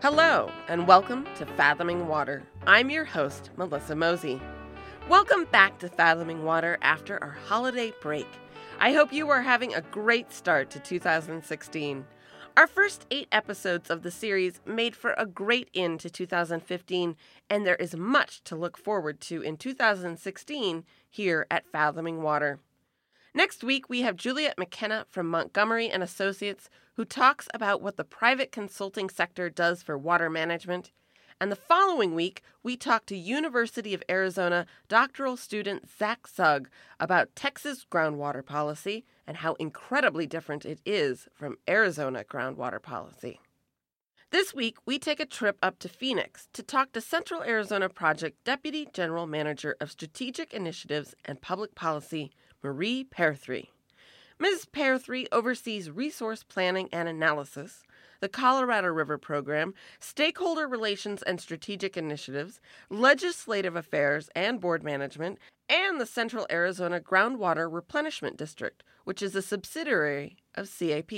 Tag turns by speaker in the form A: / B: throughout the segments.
A: Hello, and welcome to Fathoming Water. I'm your host, Melissa Mosey. Welcome back to Fathoming Water after our holiday break. I hope you are having a great start to 2016. Our first 8 episodes of the series made for a great end to 2015, and there is much to look forward to in 2016 here at Fathoming Water. Next week, we have Juliet McKenna from Montgomery & Associates, who talks about what the private consulting sector does for water management. And the following week, we talk to University of Arizona doctoral student Zach Sugg about Texas groundwater policy and how incredibly different it is from Arizona groundwater policy. This week, we take a trip up to Phoenix to talk to Central Arizona Project Deputy General Manager of Strategic Initiatives and Public Policy, Marie Pearthree. Ms. Pearthree oversees resource planning and analysis, the Colorado River Program, stakeholder relations and strategic initiatives, legislative affairs and board management, and the Central Arizona Groundwater Replenishment District, which is a subsidiary of CAP.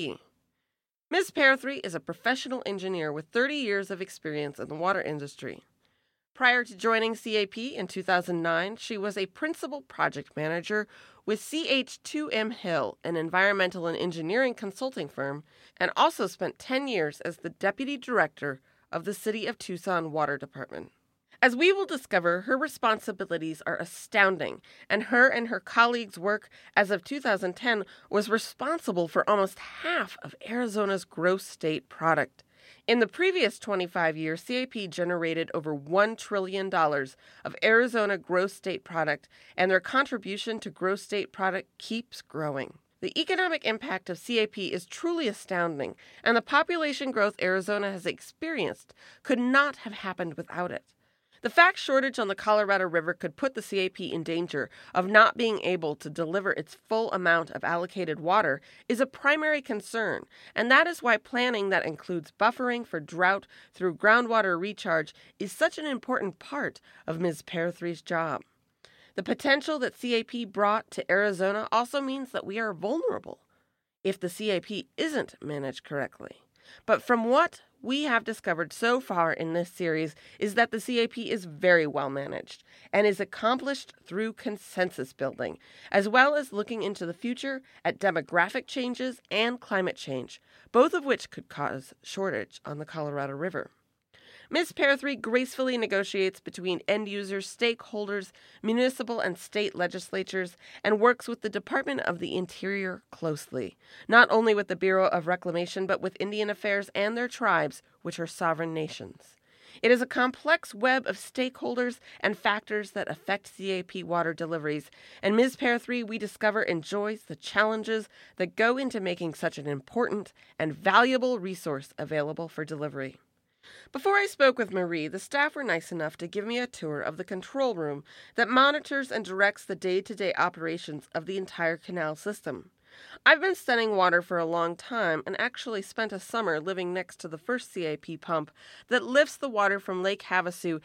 A: Ms. Pearthree is a professional engineer with 30 years of experience in the water industry. Prior to joining CAP in 2009, she was a principal project manager with CH2M Hill, an environmental and engineering consulting firm, and also spent 10 years as the deputy director of the City of Tucson Water Department. As we will discover, her responsibilities are astounding, and her colleagues' work as of 2010 was responsible for almost half of Arizona's gross state product. In the previous 25 years, CAP generated over $1 trillion of Arizona gross state product, and their contribution to gross state product keeps growing. The economic impact of CAP is truly astounding, and the population growth Arizona has experienced could not have happened without it. The fact shortage on the Colorado River could put the CAP in danger of not being able to deliver its full amount of allocated water is a primary concern, and that is why planning that includes buffering for drought through groundwater recharge is such an important part of Ms. Pearthree's job. The potential that CAP brought to Arizona also means that we are vulnerable if the CAP isn't managed correctly. But from what we have discovered so far in this series is that the CAP is very well managed and is accomplished through consensus building, as well as looking into the future at demographic changes and climate change, both of which could cause shortage on the Colorado River. Ms. Pearthree gracefully negotiates between end users, stakeholders, municipal and state legislatures, and works with the Department of the Interior closely, not only with the Bureau of Reclamation, but with Indian Affairs and their tribes, which are sovereign nations. It is a complex web of stakeholders and factors that affect CAP water deliveries, and Ms. Pearthree, we discover, enjoys the challenges that go into making such an important and valuable resource available for delivery. Before I spoke with Marie, the staff were nice enough to give me a tour of the control room that monitors and directs the day-to-day operations of the entire canal system. I've been studying water for a long time and actually spent a summer living next to the first CAP pump that lifts the water from Lake Havasu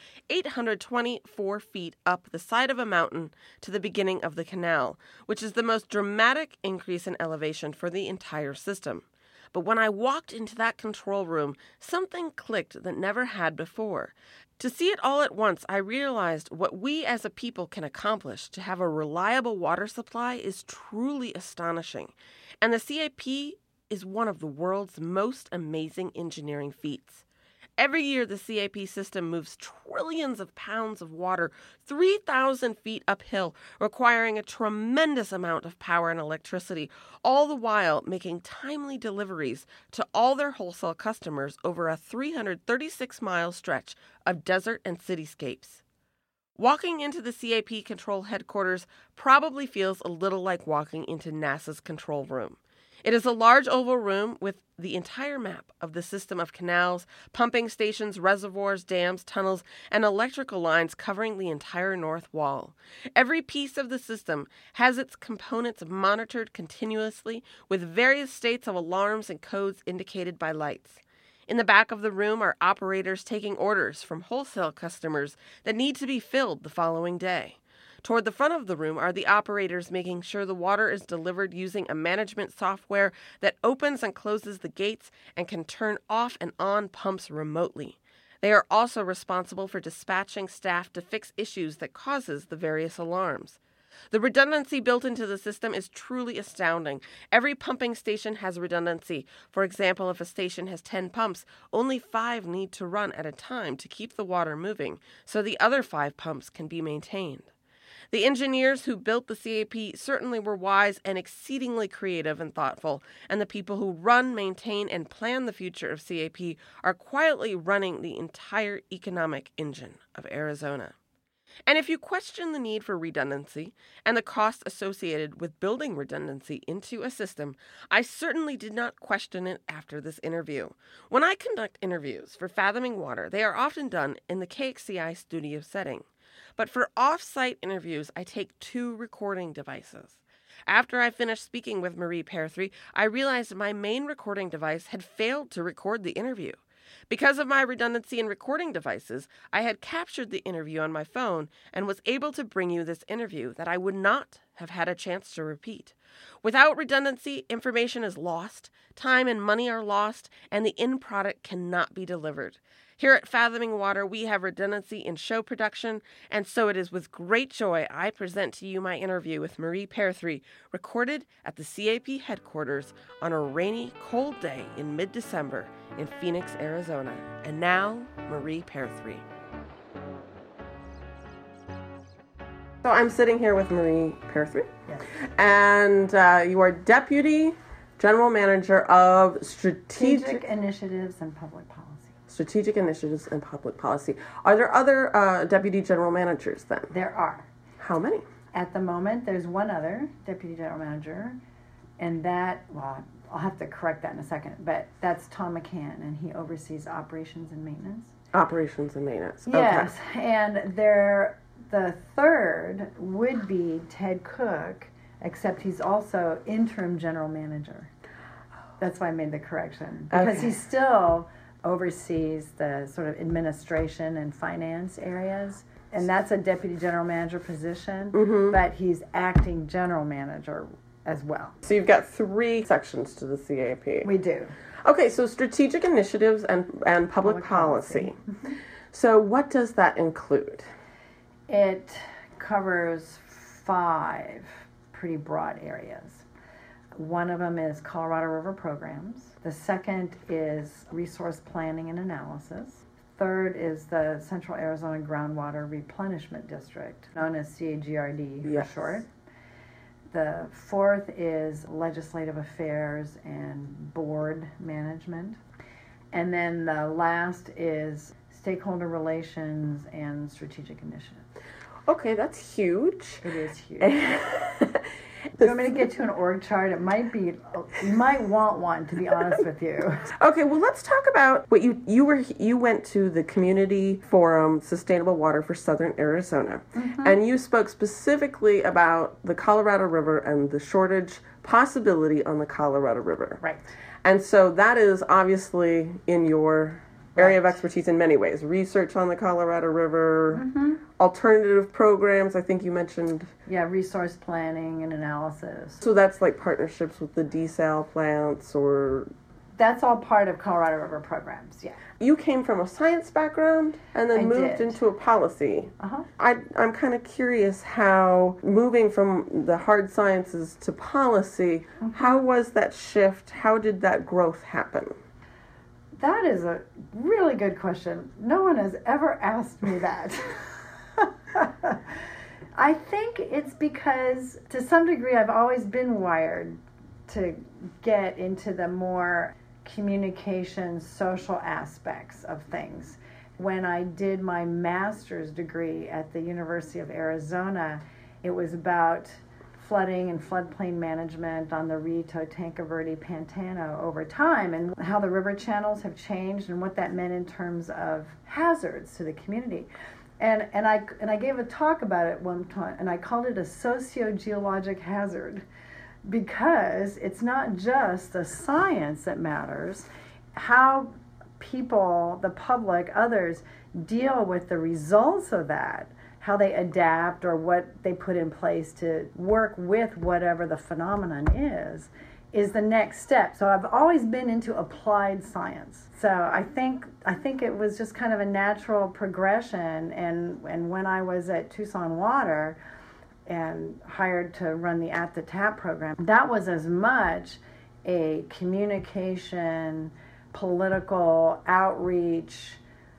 A: 824 feet up the side of a mountain to the beginning of the canal, which is the most dramatic increase in elevation for the entire system. But when I walked into that control room, something clicked that never had before. To see it all at once, I realized what we as a people can accomplish to have a reliable water supply is truly astonishing. And the CAP is one of the world's most amazing engineering feats. Every year, the CAP system moves trillions of pounds of water 3,000 feet uphill, requiring a tremendous amount of power and electricity, all the while making timely deliveries to all their wholesale customers over a 336-mile stretch of desert and cityscapes. Walking into the CAP control headquarters probably feels a little like walking into NASA's control room. It is a large oval room with the entire map of the system of canals, pumping stations, reservoirs, dams, tunnels, and electrical lines covering the entire north wall. Every piece of the system has its components monitored continuously with various states of alarms and codes indicated by lights. In the back of the room are operators taking orders from wholesale customers that need to be filled the following day. Toward the front of the room are the operators making sure the water is delivered using a management software that opens and closes the gates and can turn off and on pumps remotely. They are also responsible for dispatching staff to fix issues that causes the various alarms. The redundancy built into the system is truly astounding. Every pumping station has redundancy. For example, if a station has 10 pumps, only 5 need to run at a time to keep the water moving, so the other 5 pumps can be maintained. The engineers who built the CAP certainly were wise and exceedingly creative and thoughtful, and the people who run, maintain, and plan the future of CAP are quietly running the entire economic engine of Arizona. And if you question the need for redundancy and the cost associated with building redundancy into a system, I certainly did not question it after this interview. When I conduct interviews for Fathoming Water, they are often done in the KXCI studio setting. But for off-site interviews, I take 2 recording devices. After I finished speaking with Marie Perthree, I realized my main recording device had failed to record the interview. Because of my redundancy in recording devices, I had captured the interview on my phone and was able to bring you this interview that I would not have had a chance to repeat. Without redundancy, information is lost, time and money are lost, and the end product cannot be delivered. Here at Fathoming Water, we have redundancy in show production, and so it is with great joy I present to you my interview with Marie Perthree, recorded at the CAP headquarters on a rainy, cold day in mid-December in Phoenix, Arizona. And now, Marie Perthree. So I'm sitting here with Marie Perthree,
B: Yes.
A: and you are Deputy General Manager of
B: Strategic Initiatives and Public Policy.
A: Strategic Initiatives and Public Policy. Are there other Deputy General Managers then?
B: There are.
A: How many?
B: At the moment, there's one other Deputy General Manager, and that, well, I'll have to correct that in a second, but that's Tom McCann, and he oversees operations and maintenance.
A: Operations and maintenance.
B: Yes, and the third would be Ted Cook, except he's also interim general manager. That's why I made the correction, because he still oversees the sort of administration and finance areas, and that's a deputy general manager position, but he's acting general manager as well.
A: So you've got 3 sections to the CAP.
B: We do.
A: Okay, so strategic initiatives and public policy. So what does that include?
B: It covers 5 pretty broad areas. One of them is Colorado River programs. The second is resource planning and analysis. Third is the Central Arizona Groundwater Replenishment District, known as CAGRD for short. The fourth is legislative affairs and board management. And then the last is stakeholder relations and strategic initiatives.
A: Okay, that's huge.
B: It is huge. If you want me to get to an org chart, it might be, you might want one, to be honest with you.
A: Okay, well, let's talk about what you went to the Community Forum Sustainable Water for Southern Arizona, and you spoke specifically about the Colorado River and the shortage possibility on the Colorado River.
B: Right.
A: And so that is obviously in your area of expertise in many ways. Research on the Colorado River, alternative programs, I think you mentioned.
B: Yeah, resource planning and analysis.
A: So that's like partnerships with the desal plants or...
B: That's all part of Colorado River programs, yeah.
A: You came from a science background and then moved into a policy. I'm kind of curious how moving from the hard sciences to policy, how was that shift? How did that growth happen?
B: That is a really good question. No one has ever asked me that. I think it's because, to some degree, I've always been wired to get into the more communication, social aspects of things. When I did my master's degree at the University of Arizona, it was about flooding and floodplain management on the Rito, Tanque Verde, Pantano over time, and how the river channels have changed and what that meant in terms of hazards to the community. And I gave a talk about it one time, and I called it a socio-geologic hazard, because it's not just the science that matters, how people, the public, others, deal with the results of that how they adapt or what they put in place to work with whatever the phenomenon is the next step. So I've always been into applied science. So I think it was just kind of a natural progression. And when I was at Tucson Water and hired to run the At the Tap program, that was as much a communication, political outreach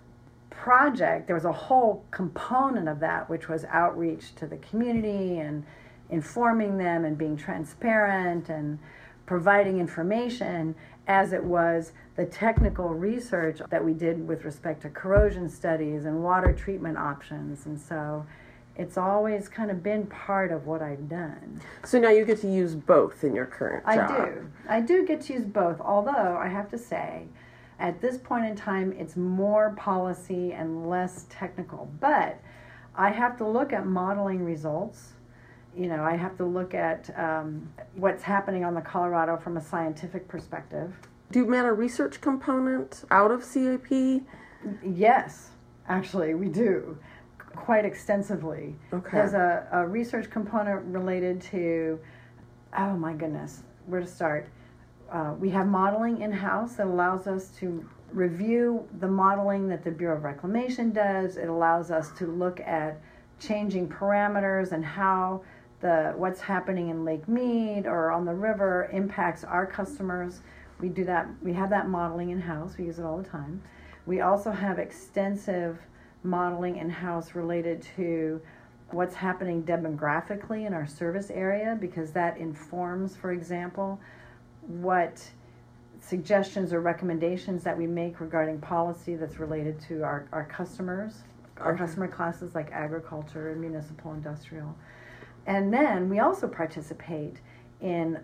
B: project. There was a whole component of that, which was outreach to the community and informing them and being transparent and providing information, as it was the technical research that we did with respect to corrosion studies and water treatment options. And so it's always kind of been part of what I've done.
A: So now you get to use both in your current job.
B: I do get to use both, although I have to say, at this point in time, it's more policy and less technical. But I have to look at modeling results. I have to look at what's happening on the Colorado from a scientific perspective.
A: Do you man a research component out of CAP?
B: Yes, actually, we do. Quite extensively.
A: Okay.
B: There's a research component related to, oh my goodness, where to start? We have modeling in-house that allows us to review the modeling that the Bureau of Reclamation does. It allows us to look at changing parameters and how what's happening in Lake Mead or on the river impacts our customers. We do that. We have that modeling in-house. We use it all the time. We also have extensive modeling in-house related to what's happening demographically in our service area, because that informs, for example, what suggestions or recommendations that we make regarding policy that's related to our customers, our customer classes like agriculture and municipal industrial. And then we also participate in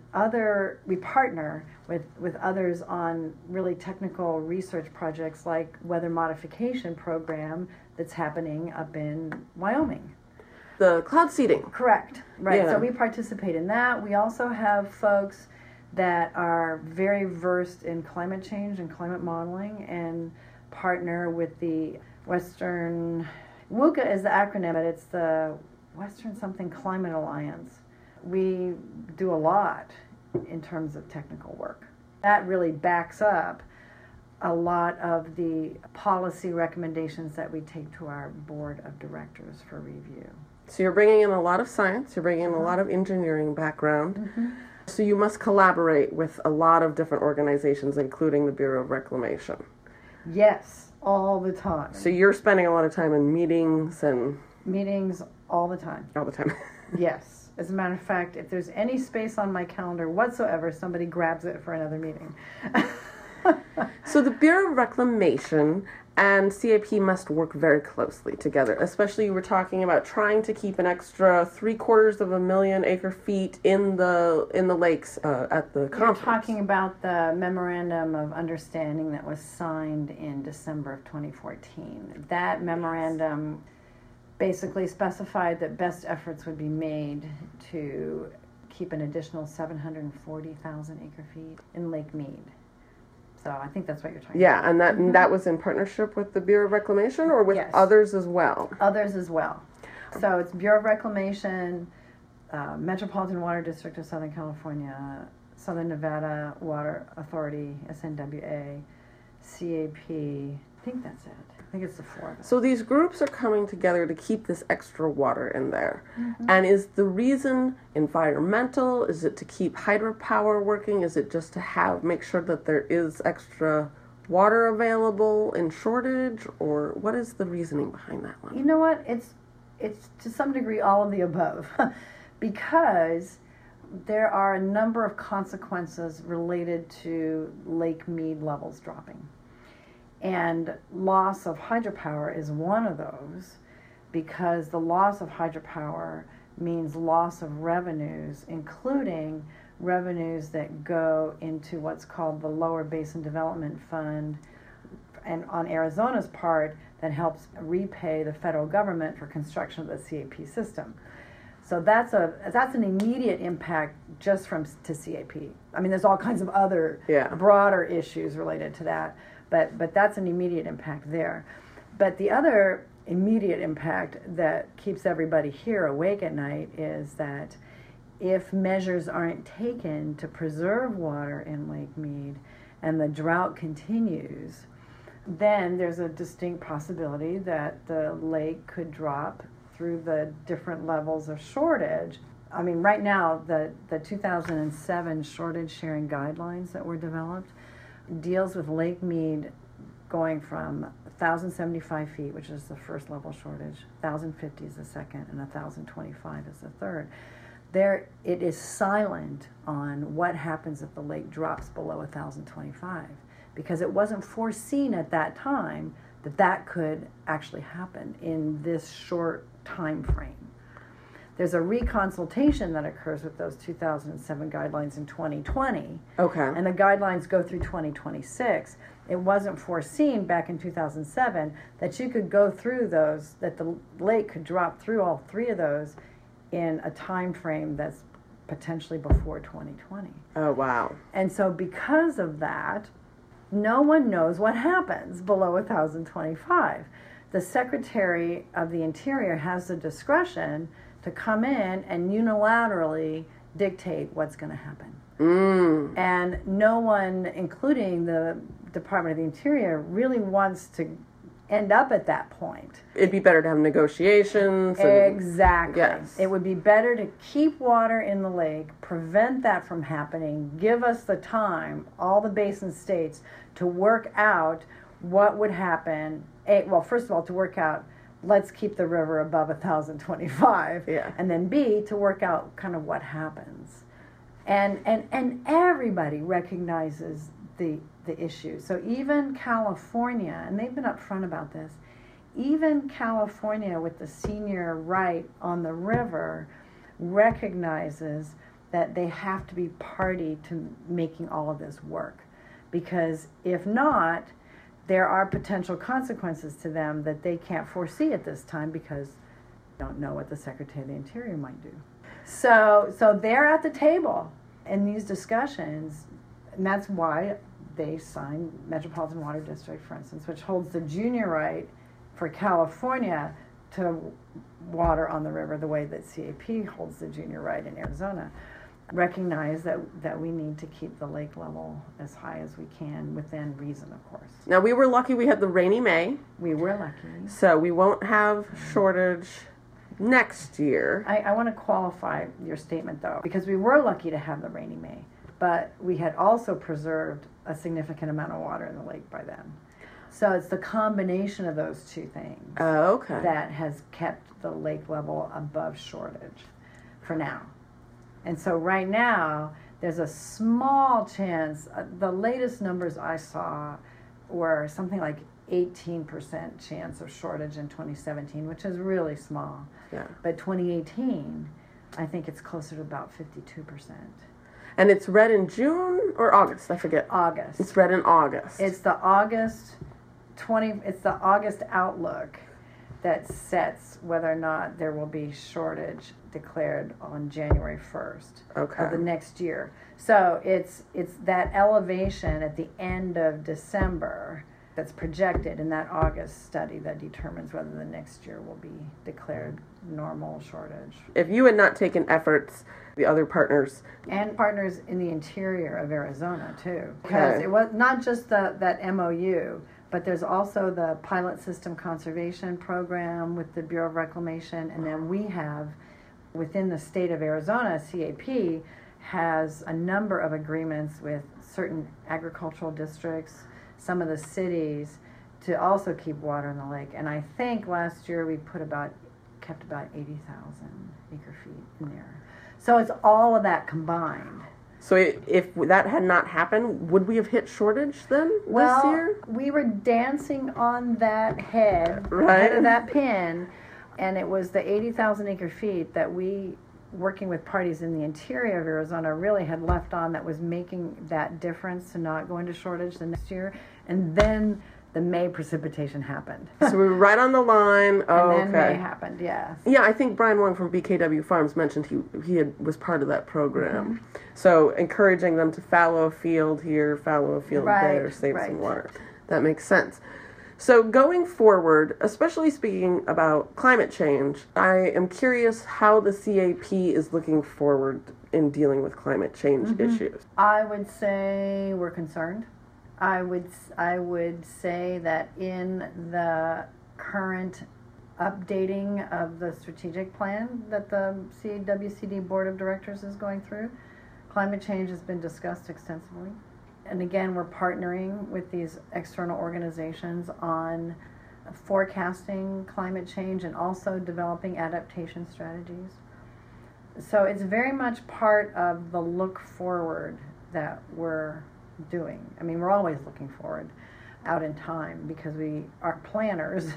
B: we partner with others on really technical research projects like weather modification program that's happening up in Wyoming.
A: The cloud seeding.
B: Correct. Right.
A: Yeah.
B: So we participate in that. We also have folks that are very versed in climate change and climate modeling and partner with the Western, WUCA is the acronym, but it's the Western something Climate Alliance. We do a lot in terms of technical work. That really backs up a lot of the policy recommendations that we take to our board of directors for review.
A: So you're bringing in a lot of science, you're bringing in a lot of engineering background.
B: Mm-hmm.
A: So you must collaborate with a lot of different organizations, including the Bureau of Reclamation.
B: Yes, all the time.
A: So you're spending a lot of time in meetings and...
B: Meetings all the time.
A: All the time.
B: Yes. As a matter of fact, if there's any space on my calendar whatsoever, somebody grabs it for another meeting.
A: So the Bureau of Reclamation and CAP must work very closely together. Especially, you were talking about trying to keep an extra 750,000 acre-feet in the lakes at the conference.
B: You're talking about the memorandum of understanding that was signed in December of 2014. That memorandum basically specified that best efforts would be made to keep an additional 740,000 acre-feet in Lake Mead. So I think that's what you're talking about.
A: Yeah, and that was in partnership with the Bureau of Reclamation or with
B: Yes.
A: others as well?
B: Others as well. So it's Bureau of Reclamation, Metropolitan Water District of Southern California, Southern Nevada Water Authority, SNWA, CAP. I think that's it. I think it's the four of us.
A: So these groups are coming together to keep this extra water in there.
B: Mm-hmm.
A: And is the reason environmental? Is it to keep hydropower working? Is it just to make sure that there is extra water available in shortage? Or what is the reasoning behind that one?
B: You know what? It's to some degree all of the above. Because there are a number of consequences related to Lake Mead levels dropping. And loss of hydropower is one of those, because the loss of hydropower means loss of revenues, including revenues that go into what's called the Lower Basin Development Fund, and on Arizona's part, that helps repay the federal government for construction of the CAP system. So that's an immediate impact just to CAP. I mean, there's all kinds of other broader issues related to that. But that's an immediate impact there. But the other immediate impact that keeps everybody here awake at night is that if measures aren't taken to preserve water in Lake Mead and the drought continues, then there's a distinct possibility that the lake could drop through the different levels of shortage. I mean, right now, the 2007 shortage sharing guidelines that were developed deals with Lake Mead going from 1,075 feet, which is the first level shortage, 1,050 is the second, and 1,025 is the third. There, it is silent on what happens if the lake drops below 1,025, because it wasn't foreseen at that time that that could actually happen in this short time frame. There's a reconsultation that occurs with those 2007 guidelines in 2020.
A: Okay.
B: And the guidelines go through 2026. It wasn't foreseen back in 2007 that you could go through those, that the lake could drop through all three of those in a time frame that's potentially before 2020.
A: Oh, wow.
B: And so because of that, no one knows what happens below 1,025. The Secretary of the Interior has the discretion to come in and unilaterally dictate what's going to happen. And no one, including the Department of the Interior, really wants to end up at that point.
A: It'd be better to have negotiations.
B: Exactly.
A: Yes.
B: It would be better to keep water in the lake, prevent that from happening, give us the time, all the basin states, to work out what would happen. Well, first of all, to work out, let's keep the river above 1,025.
A: Yeah.
B: And then B, to work out kind of what happens. And everybody recognizes the issue. So even California, and they've been upfront about this, even California with the senior right on the river recognizes that they have to be party to making all of this work. Because if not, there are potential consequences to them that they can't foresee at this time because they don't know what the Secretary of the Interior might do. So they're at the table in these discussions, and that's why they signed Metropolitan Water District, for instance, which holds the junior right for California to water on the river the way that CAP holds the junior right in Arizona. Recognize that we need to keep the lake level as high as we can, within reason, of course.
A: Now, we were lucky we had the rainy May.
B: We were lucky.
A: So we won't have shortage next year.
B: I want to qualify your statement, though, because we were lucky to have the rainy May, but we had also preserved a significant amount of water in the lake by then. So it's the combination of those two things that has kept the lake level above shortage for now. And so right now, there's a small chance. The latest numbers I saw were something like 18% chance of shortage in 2017, which is really small.
A: Yeah.
B: But 2018, I think it's closer to about 52%.
A: And it's read in June or August? I forget.
B: August.
A: It's read in August.
B: It's the August outlook that sets whether or not there will be shortage declared on January 1st of the next year. So it's that elevation at the end of December that's projected in that August study that determines whether the next year will be declared normal shortage.
A: If you had not taken efforts, the other partners...
B: And partners in the interior of Arizona, too. Because it was not just that MOU, but there's also the Pilot System Conservation Program with the Bureau of Reclamation, and then we have, within the state of Arizona, CAP has a number of agreements with certain agricultural districts, some of the cities, to also keep water in the lake. And I think last year we kept about 80,000 acre feet in there. So it's all of that combined.
A: So if that had not happened, would we have hit shortage then this year?
B: We were dancing on that head,
A: right,
B: head of that pin, and it was the 80,000 acre feet that we, working with parties in the interior of Arizona, really had left on that was making that difference to not go into shortage the next year. And then the May precipitation happened.
A: So we were right on the line.
B: And then May happened, yes.
A: Yeah, I think Brian Wong from BKW Farms mentioned he was part of that program. Mm-hmm. So encouraging them to fallow a field here, fallow a field there, save some water. That makes sense. So going forward, especially speaking about climate change, I am curious how the CAP is looking forward in dealing with climate change issues.
B: I would say we're concerned. I would say that in the current updating of the strategic plan that the WCD Board of Directors is going through, climate change has been discussed extensively. And again, we're partnering with these external organizations on forecasting climate change and also developing adaptation strategies. So it's very much part of the look forward that we're doing. I mean, we're always looking forward out in time because we are planners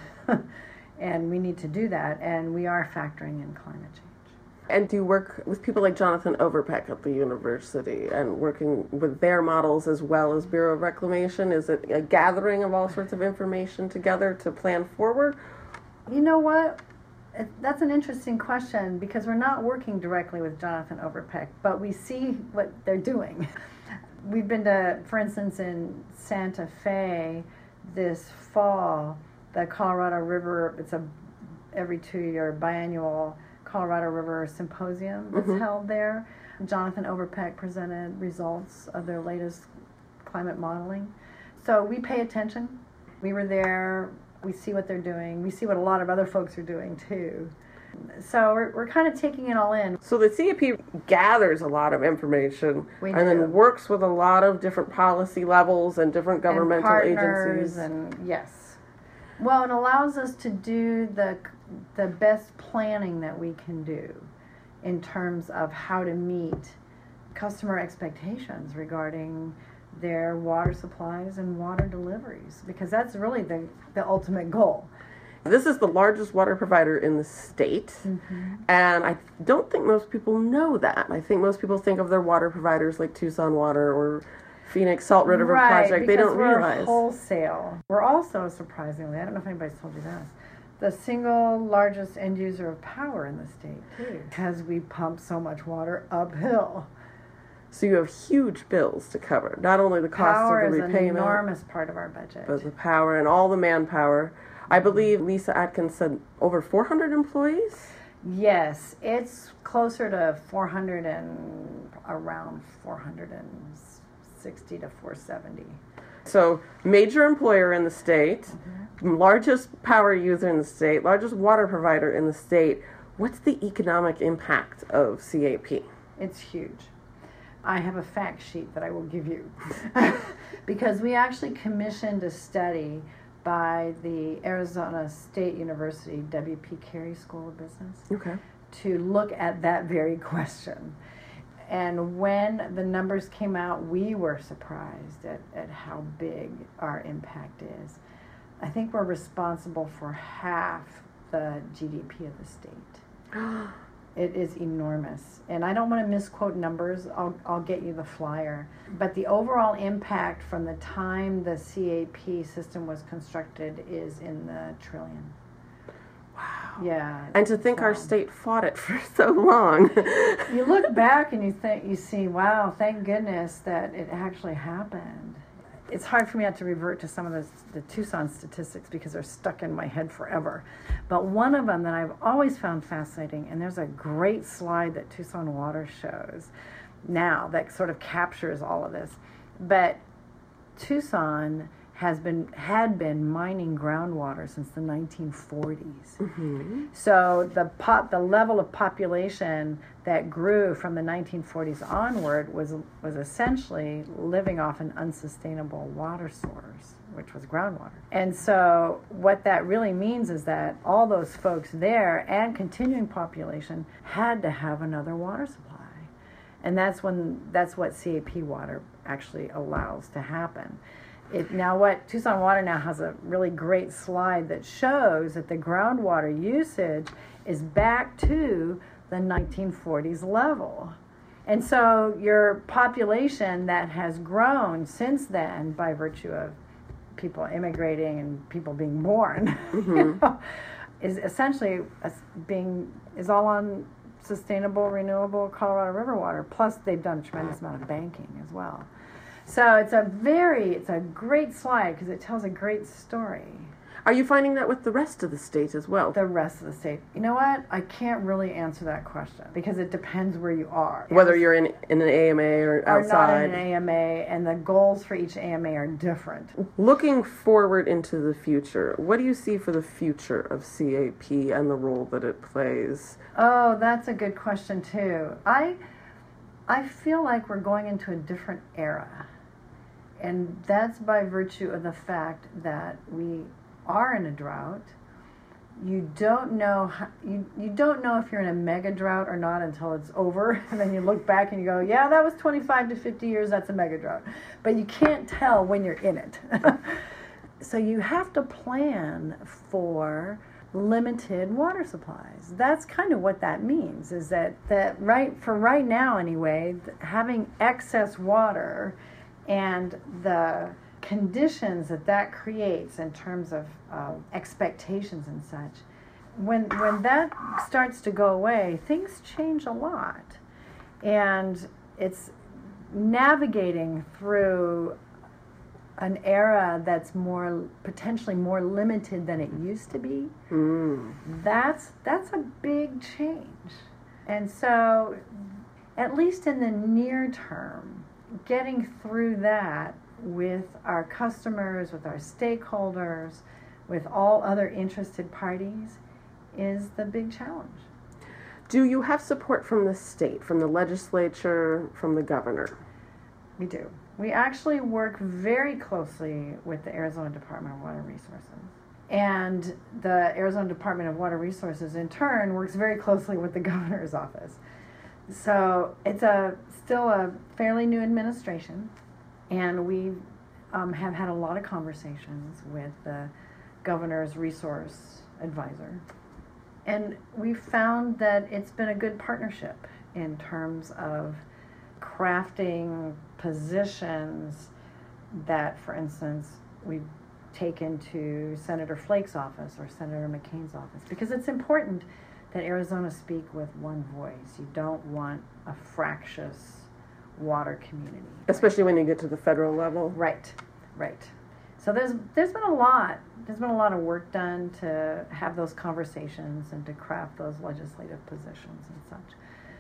B: and we need to do that, and we are factoring in climate change.
A: And do you work with people like Jonathan Overpeck at the university and working with their models as well as Bureau of Reclamation? Is it a gathering of all sorts of information together to plan forward?
B: You know what? That's an interesting question because we're not working directly with Jonathan Overpeck, but we see what they're doing. We've been to, for instance, in Santa Fe this fall, the Colorado River, it's a every 2-year biannual Colorado River Symposium that's held there. Jonathan Overpeck presented results of their latest climate modeling. So we pay attention. We were there. We see what they're doing. We see what a lot of other folks are doing too. So we're kind of taking it all in.
A: So the CAP gathers a lot of information then works with a lot of different policy levels and different governmental agencies.
B: And yes. Well, it allows us to do the best planning that we can do in terms of how to meet customer expectations regarding their water supplies and water deliveries, because that's really the ultimate goal.
A: This is the largest water provider in the state, and I don't think most people know that. I think most people think of their water providers like Tucson Water or Phoenix Salt River Project. They don't realize.
B: Wholesale. We're also, surprisingly, I don't know if anybody's told you this, the single largest end user of power in the state, too, because we pump so much water uphill.
A: So you have huge bills to cover, not only the cost of the repayment.
B: Power is an enormous part of our budget.
A: But the power and all the manpower. I believe Lisa Atkins said over 400 employees?
B: Yes, it's closer to around 460 to 470.
A: So major employer in the state, largest power user in the state, largest water provider in the state. What's the economic impact of CAP?
B: It's huge. I have a fact sheet that I will give you because we actually commissioned a study by the Arizona State University W.P. Carey School of Business to look at that very question. And when the numbers came out, we were surprised at how big our impact is. I think we're responsible for half the GDP of the state. It is enormous. And I don't want to misquote numbers. I'll get you the flyer. But the overall impact from the time the CAP system was constructed is in the trillion.
A: Wow.
B: Yeah.
A: And to think our state fought it for so long.
B: You look back and you see, wow, thank goodness that it actually happened. It's hard for me not to revert to some of the Tucson statistics because they're stuck in my head forever. But one of them that I've always found fascinating, and there's a great slide that Tucson Water shows now that sort of captures all of this. But Tucson had been mining groundwater since the 1940s. So the level of population that grew from the 1940s onward was essentially living off an unsustainable water source, which was groundwater. And so what that really means is that all those folks there and continuing population had to have another water supply. And that's what CAP water actually allows to happen. Tucson Water now has a really great slide that shows that the groundwater usage is back to the 1940s level. And so your population that has grown since then by virtue of people immigrating and people being born is essentially is all on sustainable, renewable Colorado River water. Plus they've done a tremendous amount of banking as well. So it's a great slide because it tells a great story.
A: Are you finding that with the rest of the state as well?
B: The rest of the state. You know what? I can't really answer that question because it depends where you are.
A: Whether you're in an AMA or outside.
B: Or not in an AMA, and the goals for each AMA are different.
A: Looking forward into the future, what do you see for the future of CAP and the role that it plays?
B: Oh, that's a good question too. I feel like we're going into a different era. And that's by virtue of the fact that we are in a drought. You don't know you don't know if you're in a mega drought or not until it's over, and then you look back and you go, yeah, that was 25 to 50 years, that's a mega drought. But you can't tell when you're in it. So you have to plan for limited water supplies. That's kind of what that means, is that right now anyway, having excess water and the conditions that creates in terms of expectations and such, when that starts to go away, things change a lot. And it's navigating through an era that's potentially more limited than it used to be. That's a big change. And so, at least in the near term, getting through that with our customers, with our stakeholders, with all other interested parties is the big challenge.
A: Do you have support from the state, from the legislature, from the governor?
B: We do. We actually work very closely with the Arizona Department of Water Resources. And the Arizona Department of Water Resources, in turn, works very closely with the governor's office. So it's still a fairly new administration. And we have had a lot of conversations with the governor's resource advisor. And we found that it's been a good partnership in terms of crafting positions that, for instance, we've taken to Senator Flake's office or Senator McCain's office, because it's important that Arizona speak with one voice. You don't want a fractious water community.
A: Especially when you get to the federal level.
B: Right. So there's been a lot of work done to have those conversations and to craft those legislative positions and such.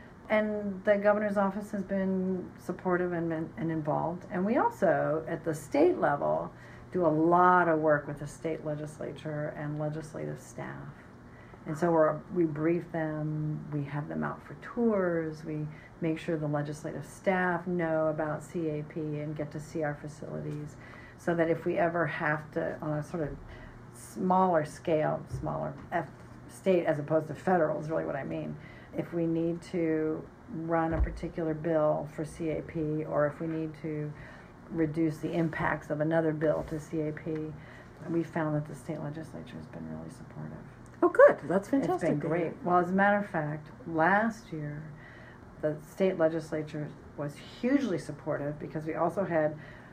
B: And the governor's office has been supportive and involved. And we also, at the state level, do a lot of work with the state legislature and legislative staff. And so we brief them, we have them out for tours, we make sure the legislative staff know about CAP and get to see our facilities, so that if we ever have to, on a sort of smaller scale, smaller state as opposed to federal is really what I mean, if we need to run a particular bill for CAP, or if we need to reduce the impacts of another bill to CAP, we found that the state legislature has been really supportive.
A: Oh, good. That's fantastic.
B: It's been great. Well, as a matter of fact, last year, the state legislature was hugely supportive because we also had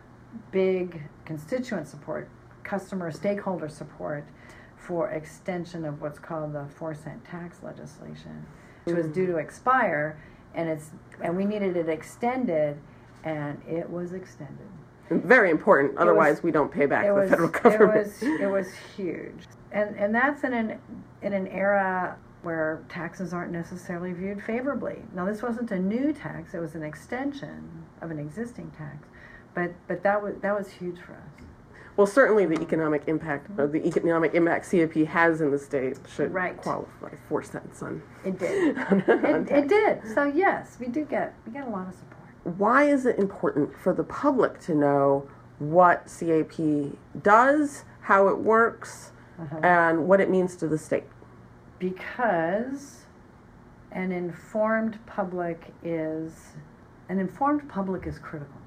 B: big constituent support, customer stakeholder support for extension of what's called the 4-cent tax legislation, which was due to expire, and we needed it extended, and it was extended.
A: Very important. Otherwise, we don't pay back the federal government.
B: It was huge, and that's in an era where taxes aren't necessarily viewed favorably. Now, this wasn't a new tax; it was an extension of an existing tax, but that was huge for us.
A: Well, certainly the economic impact CAP has in the state should qualify 4 cents on.
B: It did. It did. So yes, we get a lot of support.
A: Why is it important for the public to know what CAP does, how it works, and what it means to the state?
B: Because an informed public is critical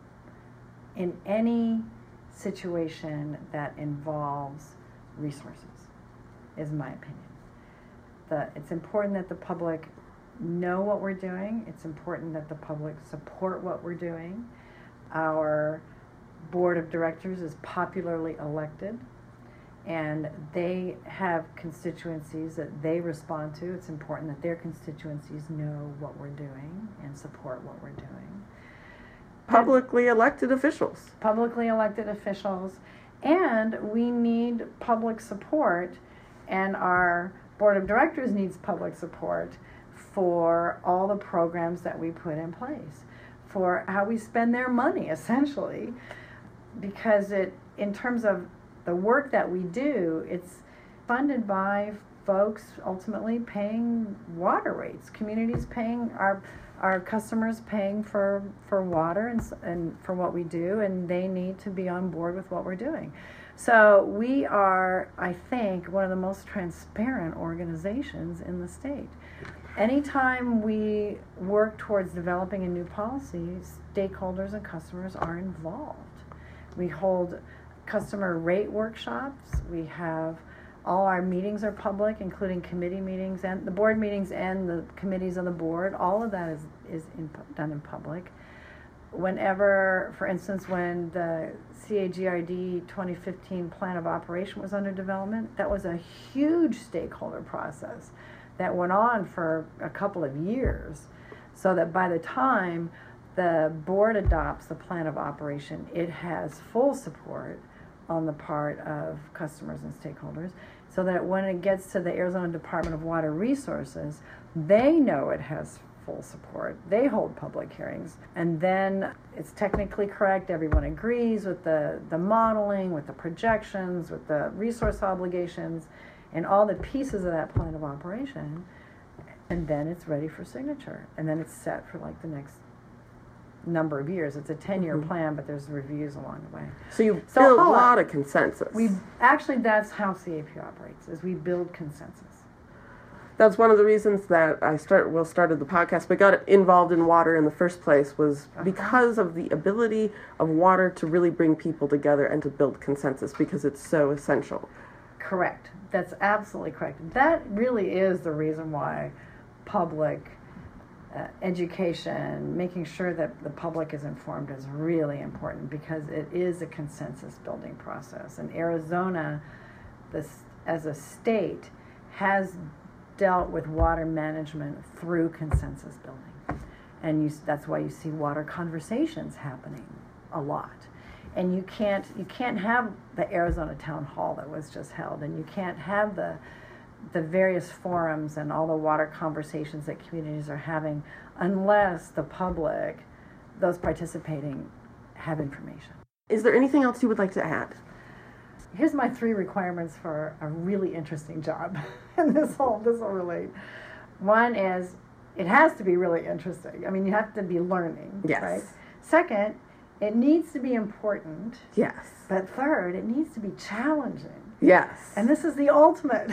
B: in any situation that involves resources, is my opinion. It's important that the public know what we're doing. It's important that the public support what we're doing. Our board of directors is popularly elected, and they have constituencies that they respond to. It's important that their constituencies know what we're doing and support what we're doing.
A: publicly elected officials.
B: Publicly elected officials. And we need public support, and our board of directors needs public support for all the programs that we put in place, for how we spend their money, essentially, because in terms of the work that we do, it's funded by folks ultimately paying water rates, communities paying our customers paying for water and for what we do, and they need to be on board with what we're doing. So we are, I think, one of the most transparent organizations in the state. Anytime we work towards developing a new policy, stakeholders and customers are involved. We hold customer rate workshops. We have all our meetings are public, including committee meetings and the board meetings and the committees of the board. All of that is done in public. Whenever, for instance, when the CAGRD 2015 Plan of Operation was under development, that was a huge stakeholder process that went on for a couple of years, so that by the time the board adopts the Plan of Operation, it has full support on the part of customers and stakeholders, so that when it gets to the Arizona Department of Water Resources, they know it has full support. They hold public hearings, and then it's technically correct. Everyone agrees with the modeling, with the projections, with the resource obligations, and all the pieces of that Plan of Operation, and then it's ready for signature. And then it's set for like the next number of years. It's a 10-year plan, but there's reviews along the way.
A: So you build a lot of consensus.
B: That's how CAP operates, is we build consensus.
A: That's one of the reasons that we started the podcast, but got involved in water in the first place was because of the ability of water to really bring people together and to build consensus, because it's so essential.
B: Correct. That's absolutely correct. That really is the reason why public education, making sure that the public is informed, is really important, because it is a consensus building process. And Arizona, as a state, has dealt with water management through consensus building. And that's why you see water conversations happening a lot. And you can't have the Arizona Town Hall that was just held, and you can't have the various forums and all the water conversations that communities are having unless the public, those participating, have information.
A: Is there anything else you would like to add?
B: Here's my 3 requirements for a really interesting job, and this will relate. One is, it has to be really interesting. I mean, you have to be learning,
A: yes,
B: right? Second, it needs to be important.
A: Yes.
B: But third, it needs to be challenging.
A: Yes.
B: And this is the ultimate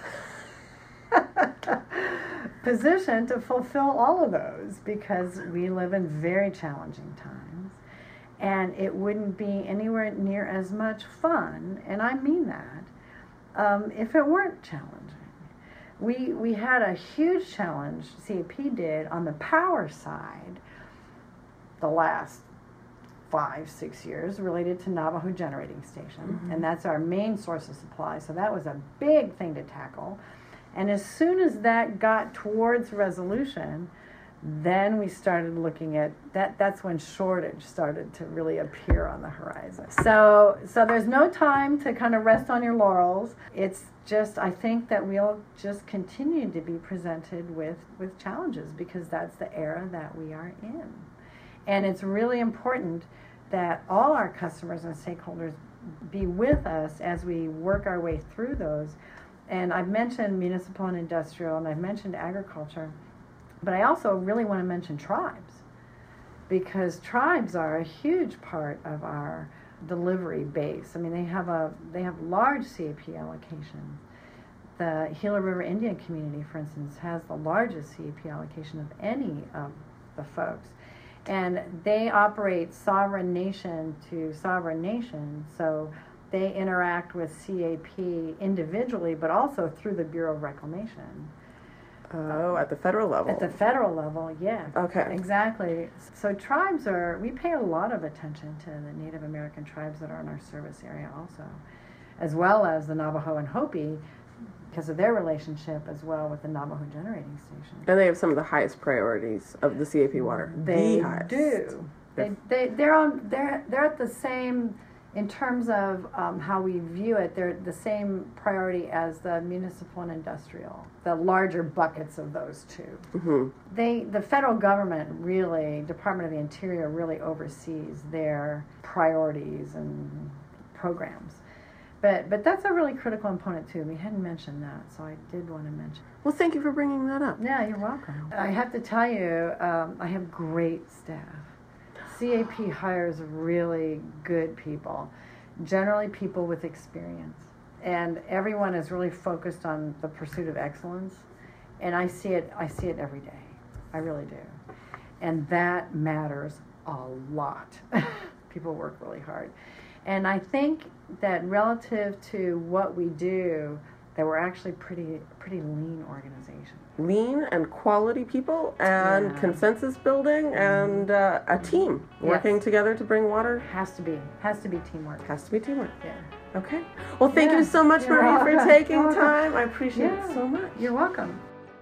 B: position to fulfill all of those, because we live in very challenging times, and it wouldn't be anywhere near as much fun, and I mean that, if it weren't challenging. We had a huge challenge, CAP did, on the power side the last 5-6 years, related to Navajo Generating Station, and that's our main source of supply, so that was a big thing to tackle. And as soon as that got towards resolution, then we started looking at that's when shortage started to really appear on the horizon. So there's no time to kind of rest on your laurels. It's just, I think that we'll just continue to be presented with challenges, because that's the era that we are in. And it's really important that all our customers and stakeholders be with us as we work our way through those. And I've mentioned municipal and industrial, and I've mentioned agriculture, but I also really want to mention tribes, because tribes are a huge part of our delivery base. I mean, they have large CAP allocations. The Gila River Indian Community, for instance, has the largest CAP allocation of any of the folks. And they operate sovereign nation to sovereign nation, so they interact with CAP individually, but also through the Bureau of Reclamation.
A: Oh, at the federal level?
B: At the federal level, yeah.
A: Okay.
B: Exactly. So tribes we pay a lot of attention to the Native American tribes that are in our service area also, as well as the Navajo and Hopi, because of their relationship as well with the Navajo Generating Station.
A: And they have some of the highest priorities of the CAP water.
B: They
A: highest.
B: do. They're at the same, in terms of how we view it, they're the same priority as the municipal and industrial, the larger buckets of those two. Mm-hmm. The federal government really, Department of the Interior really oversees their priorities and programs. But that's a really critical component too. We hadn't mentioned that, so I did want to mention.
A: Well, thank you for bringing that up.
B: Yeah, you're welcome. I have to tell you, I have great staff. CAP hires really good people, generally people with experience. And everyone is really focused on the pursuit of excellence. And I see it every day. I really do. And that matters a lot. People work really hard. And I think that relative to what we do, that we're actually pretty lean organization.
A: Lean and quality people and consensus building and a team working together to bring water.
B: Has to be teamwork.
A: Has to be teamwork.
B: Yeah.
A: Okay. Well, thank you so much, Marie, for taking time. I appreciate it so much.
B: You're welcome.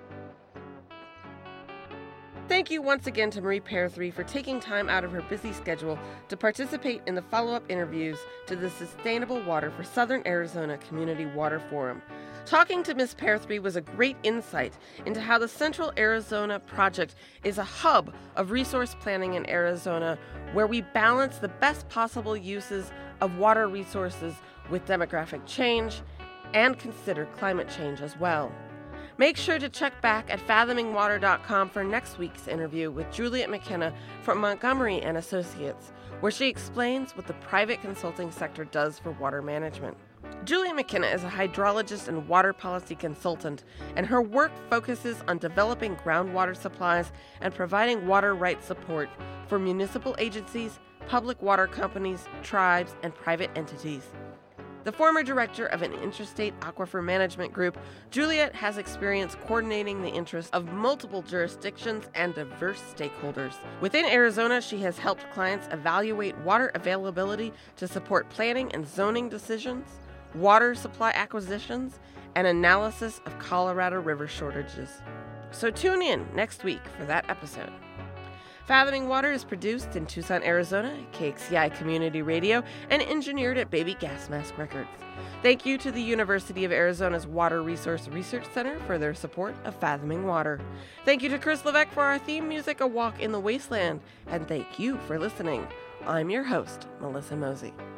A: Thank you once again to Marie Pear3 for taking time out of her busy schedule to participate in the follow-up interviews to the Sustainable Water for Southern Arizona Community Water Forum. Talking to Ms. Pear3 was a great insight into how the Central Arizona Project is a hub of resource planning in Arizona, where we balance the best possible uses of water resources with demographic change and consider climate change as well. Make sure to check back at fathomingwater.com for next week's interview with Juliet McKenna from Montgomery & Associates, where she explains what the private consulting sector does for water management. Juliet McKenna is a hydrologist and water policy consultant, and her work focuses on developing groundwater supplies and providing water rights support for municipal agencies, public water companies, tribes, and private entities. The former director of an interstate aquifer management group, Juliet has experience coordinating the interests of multiple jurisdictions and diverse stakeholders. Within Arizona, she has helped clients evaluate water availability to support planning and zoning decisions, water supply acquisitions, and analysis of Colorado River shortages. So tune in next week for that episode. Fathoming Water is produced in Tucson, Arizona, KXCI Community Radio, and engineered at Baby Gas Mask Records. Thank you to the University of Arizona's Water Resource Research Center for their support of Fathoming Water. Thank you to Chris Levesque for our theme music, A Walk in the Wasteland, and thank you for listening. I'm your host, Melissa Mosey.